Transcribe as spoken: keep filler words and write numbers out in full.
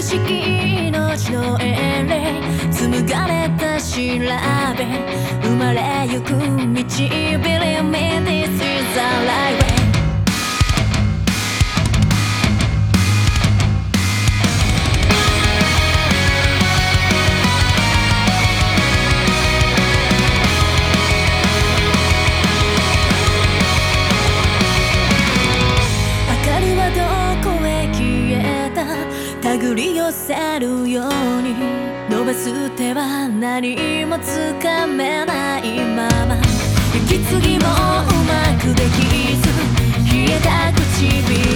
しき命の英霊紡がれた調べ生まれゆく導き Believe me, this is the right way。手繰り寄せるように伸ばす手は何もつかめないまま息継ぎもうまくできず冷えた唇